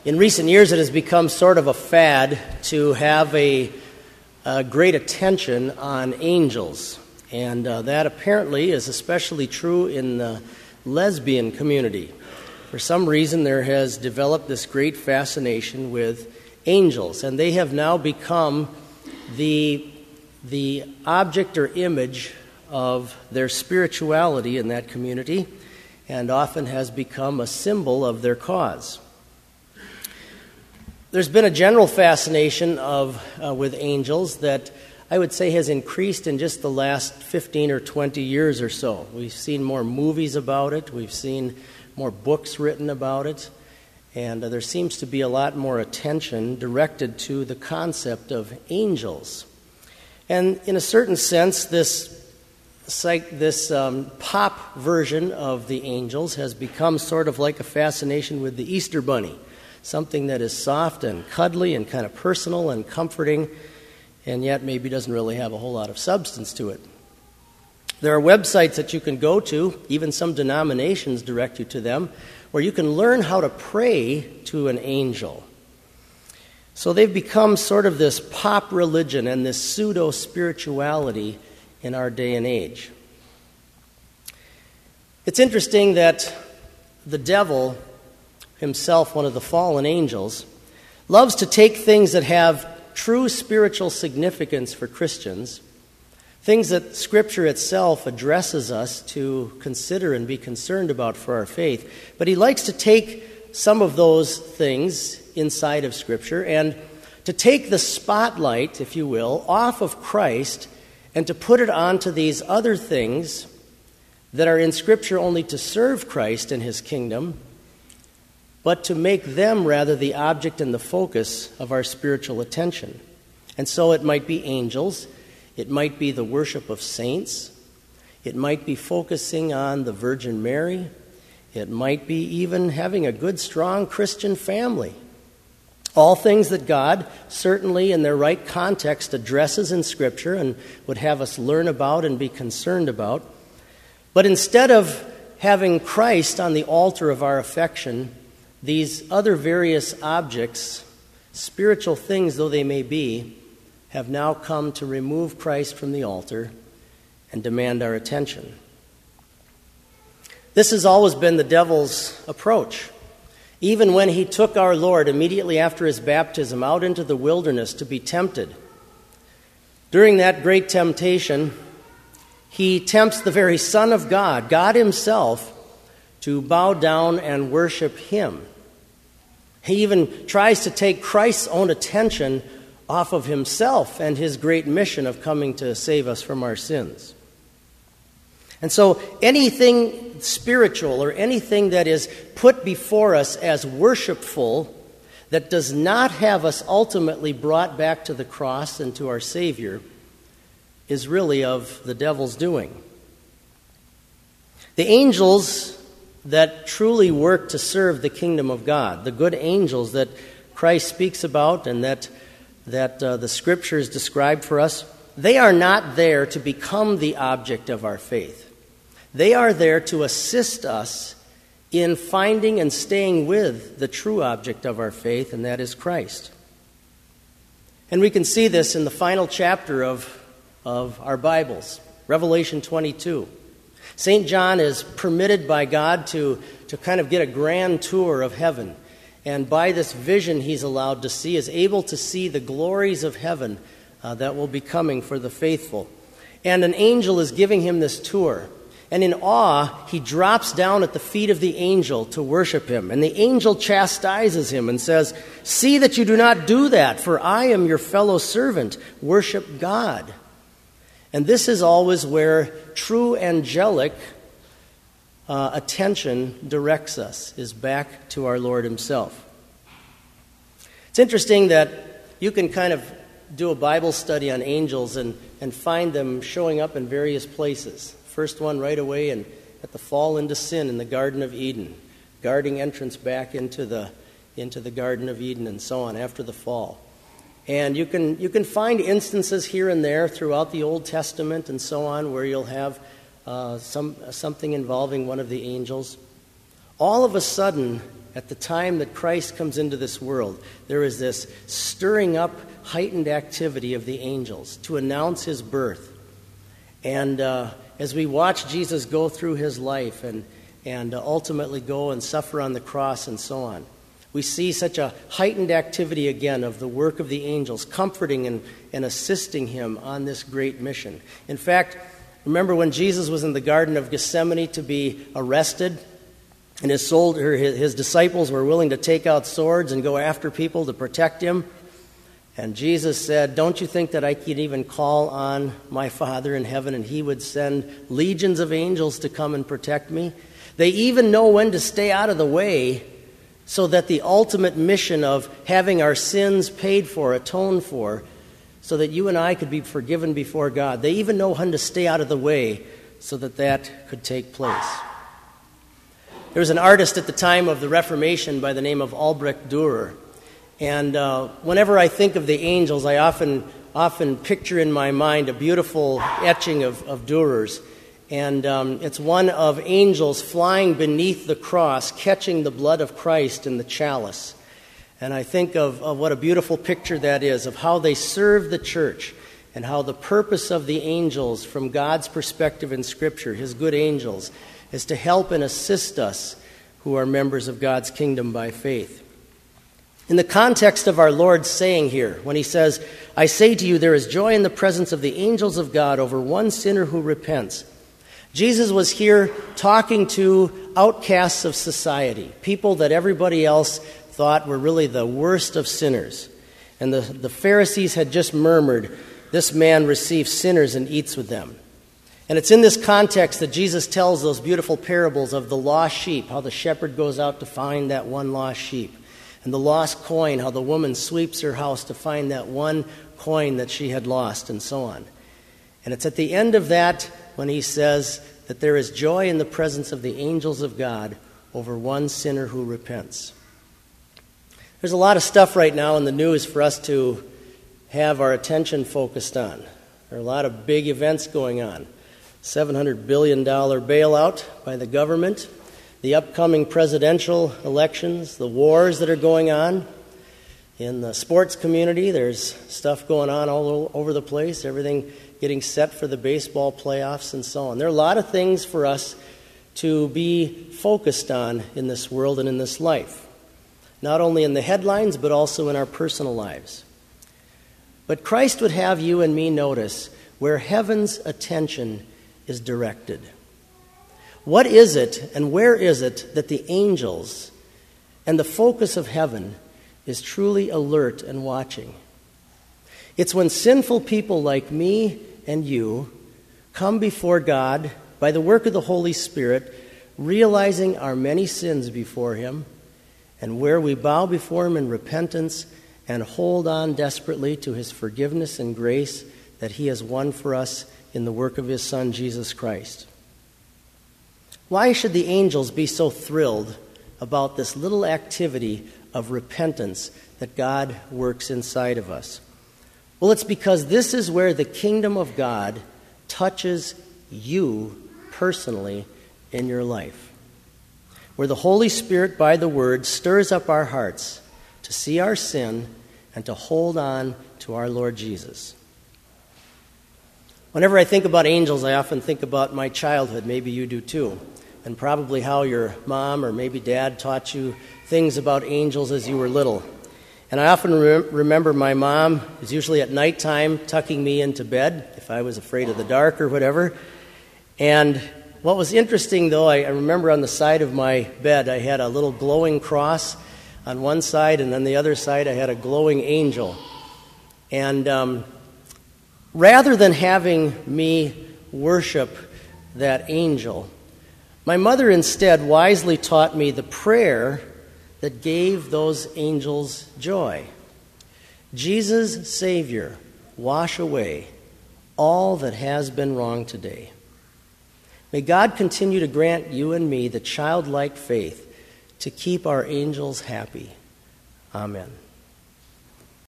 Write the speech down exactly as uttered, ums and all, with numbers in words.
In recent years, it has become sort of a fad to have a, a great attention on angels. And uh, that apparently is especially true in the lesbian community. For some reason, there has developed this great fascination with angels, and they have now become the, the object or image of their spirituality in that community, and often has become a symbol of their cause. There's been a general fascination of uh, with angels that I would say has increased in just the last fifteen or twenty years or so. We've seen more movies about it, we've seen more books written about it, and uh, there seems to be a lot more attention directed to the concept of angels. And in a certain sense, this Psych, this um, pop version of the angels has become sort of like a fascination with the Easter Bunny, something that is soft and cuddly and kind of personal and comforting, and yet maybe doesn't really have a whole lot of substance to it. There are websites that you can go to, even some denominations direct you to them, where you can learn how to pray to an angel. So they've become sort of this pop religion and this pseudo-spirituality in our day and age. It's interesting that the devil himself, one of the fallen angels, loves to take things that have true spiritual significance for Christians, things that Scripture itself addresses us to consider and be concerned about for our faith, but he likes to take some of those things inside of Scripture and to take the spotlight, if you will, off of Christ and to put it onto these other things that are in Scripture only to serve Christ and His kingdom, but to make them rather the object and the focus of our spiritual attention. And so it might be angels, it might be the worship of saints, it might be focusing on the Virgin Mary, it might be even having a good, strong Christian family. All things that God, certainly in their right context, addresses in Scripture and would have us learn about and be concerned about. But instead of having Christ on the altar of our affection, these other various objects, spiritual things though they may be, have now come to remove Christ from the altar and demand our attention. This has always been the devil's approach. Even when he took our Lord immediately after his baptism out into the wilderness to be tempted, during that great temptation, he tempts the very Son of God, God himself, to bow down and worship him. He even tries to take Christ's own attention off of himself and his great mission of coming to save us from our sins. And so anything spiritual or anything that is put before us as worshipful that does not have us ultimately brought back to the cross and to our Savior is really of the devil's doing. The angels that truly work to serve the kingdom of God, the good angels that Christ speaks about and that, that uh, the Scriptures describe for us, they are not there to become the object of our faith. They are there to assist us in finding and staying with the true object of our faith, and that is Christ. And we can see this in the final chapter of, of our Bibles, Revelation twenty-two. Saint John is permitted by God to, to kind of get a grand tour of heaven. And by this vision he's allowed to see, is able to see the glories of heaven uh, that will be coming for the faithful. And an angel is giving him this tour. And in awe, he drops down at the feet of the angel to worship him. And the angel chastises him and says, "See that you do not do that, for I am your fellow servant. Worship God." And this is always where true angelic uh, attention directs us, is back to our Lord himself. It's interesting that you can kind of do a Bible study on angels and, and find them showing up in various places. First one right away and at the fall into sin in the Garden of Eden, guarding entrance back into the into the Garden of Eden and so on after the fall. And you can you can find instances here and there throughout the Old Testament and so on where you'll have uh, some something involving one of the angels. All of a sudden, at the time that Christ comes into this world, there is this stirring up, heightened activity of the angels to announce his birth. And uh, as we watch Jesus go through his life and, and uh, ultimately go and suffer on the cross and so on, we see such a heightened activity again of the work of the angels, comforting and, and assisting him on this great mission. In fact, remember when Jesus was in the Garden of Gethsemane to be arrested, and his, soldier, his, his disciples were willing to take out swords and go after people to protect him? And Jesus said, "Don't you think that I could even call on my Father in heaven and he would send legions of angels to come and protect me? They even know when to stay out of the way so that the ultimate mission of having our sins paid for, atoned for, so that you and I could be forgiven before God, they even know when to stay out of the way so that that could take place." There was an artist at the time of the Reformation by the name of Albrecht Dürer. And uh, whenever I think of the angels, I often often picture in my mind a beautiful etching of, of Dürer's. And um, it's one of angels flying beneath the cross, catching the blood of Christ in the chalice. And I think of, of what a beautiful picture that is, of how they serve the church and how the purpose of the angels from God's perspective in Scripture, his good angels, is to help and assist us who are members of God's kingdom by faith. In the context of our Lord's saying here, when he says, "I say to you, there is joy in the presence of the angels of God over one sinner who repents," Jesus was here talking to outcasts of society, people that everybody else thought were really the worst of sinners. And the, the Pharisees had just murmured, "This man receives sinners and eats with them." And it's in this context that Jesus tells those beautiful parables of the lost sheep, how the shepherd goes out to find that one lost sheep, and the lost coin, how the woman sweeps her house to find that one coin that she had lost, and so on. And it's at the end of that when he says that there is joy in the presence of the angels of God over one sinner who repents. There's a lot of stuff right now in the news for us to have our attention focused on. There are a lot of big events going on. seven hundred billion dollars bailout by the government, the upcoming presidential elections, the wars that are going on. In the sports community, there's stuff going on all over the place, everything getting set for the baseball playoffs and so on. There are a lot of things for us to be focused on in this world and in this life, not only in the headlines, but also in our personal lives. But Christ would have you and me notice where heaven's attention is directed. What is it and where is it that the angels and the focus of heaven is truly alert and watching? It's when sinful people like me and you come before God by the work of the Holy Spirit, realizing our many sins before him, and where we bow before him in repentance and hold on desperately to his forgiveness and grace that he has won for us in the work of his Son, Jesus Christ. Why should the angels be so thrilled about this little activity of repentance that God works inside of us? Well, it's because this is where the kingdom of God touches you personally in your life, where the Holy Spirit, by the Word, stirs up our hearts to see our sin and to hold on to our Lord Jesus. Whenever I think about angels, I often think about my childhood. Maybe you do too. And probably how your mom or maybe dad taught you things about angels as you were little. And I often re- remember my mom, it was usually at nighttime, tucking me into bed if I was afraid of the dark or whatever. And what was interesting, though, I, I remember on the side of my bed I had a little glowing cross on one side, and on the other side I had a glowing angel. And um, rather than having me worship that angel, my mother instead wisely taught me the prayer that gave those angels joy. Jesus, Savior, wash away all that has been wrong today. May God continue to grant you and me the childlike faith to keep our angels happy. Amen.